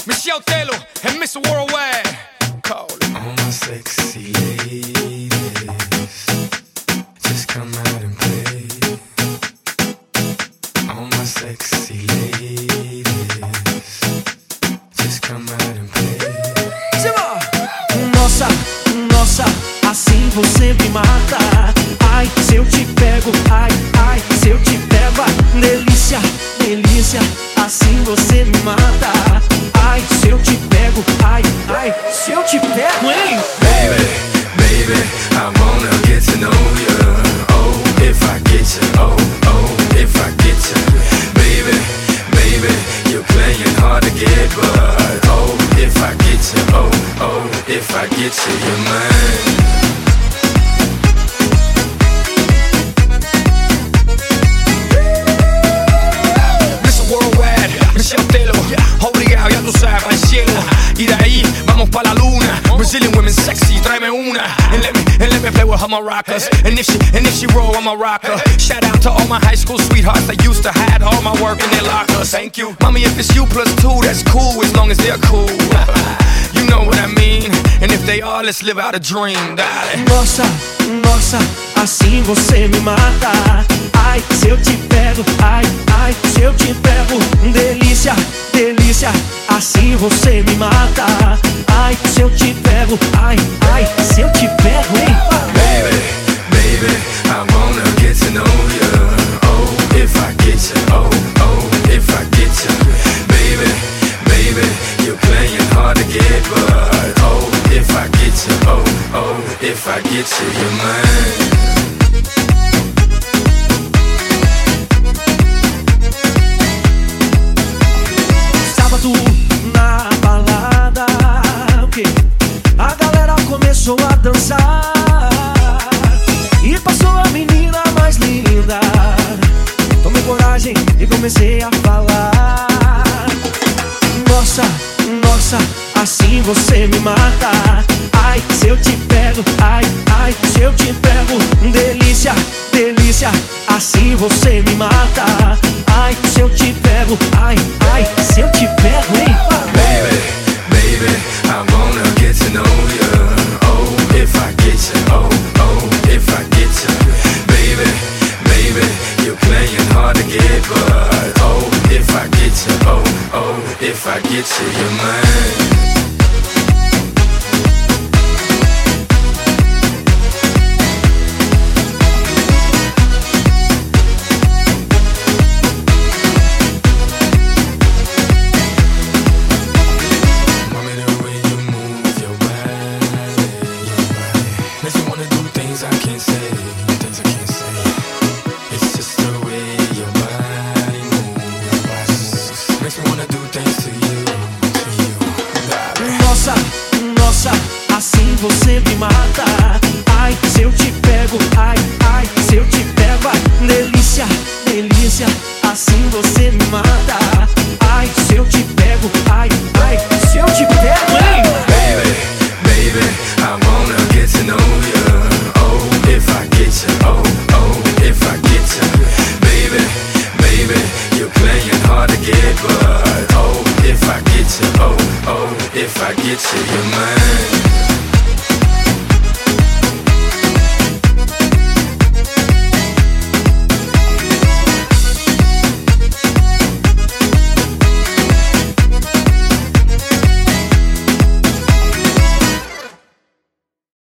Michelle Taylor and Mr. Worldwide. Call it. All my sexy ladies, just come out and play. All my sexy ladies, just come out and play. Nossa, nossa, assim você me mata. Ai, se eu te pego, ai, ai, se eu te pego, ai, delícia, delícia, assim você me mata. Ai, se eu te pego, ai, ai, se eu te pego, hein? Baby, baby, I wanna get to know you. Oh, if I get you, oh, oh, if I get you. Baby, baby, you're playing hard to get, but oh, if I get you, oh, oh, if I get you, you're mine. Michelle Taylor, obligado, ya tú sabes, al cielo. Y de ahí vamos pa' la luna. Brazilian women sexy, tráeme una. And let me play with her maracas. And if she roll, I'm a rocker. Shout out to all my high school sweethearts that used to hide all my work in their lockers. Thank you, mommy. If it's you plus two, that's cool as long as they're cool. You know what I mean. And if they are, let's live out a dream, darling. Nossa, nossa, assim você me mata. Ai, se eu te pego, ai, ai, se eu te pego, delícia, delícia, assim você me mata. Ai, se eu te pego, ai, ai, se eu te pego, hein? Baby, baby, I wanna get to know you. Oh, if I get you, oh, oh, if I get you. Baby, baby, you're playing hard to get, but oh, if I get you, oh, oh, if I get you, you're mine. Na balada, okay. A galera começou a dançar e passou a menina mais linda. Tomei coragem e comecei a falar. Nossa, nossa, assim você me mata. Ai, se eu te pego, ai, ai, se eu te pego, delícia, delícia, assim você me mata. Ai, se eu te pego, ai, ai, se eu te pego, hein? Baby, baby, I wanna get to know you. Oh, if I get you, oh, oh, if I get you. Baby, baby, you're playing hard to get, but oh, if I get you, oh, oh, if I get you, you're mine. Nossa, nossa, assim você me mata. Ai, se eu te pego, ai, ai, se eu te pego, ai, delícia, delícia, assim você me mata. Ai, se eu te pego, ai, ai, se eu te pego, hein? Baby, baby, I wanna get to know you. Oh, if I get you, oh, oh, if I get you. Baby, baby, you're playing hard to get, but oh, if I get you, oh, oh, if I get you, you're mine.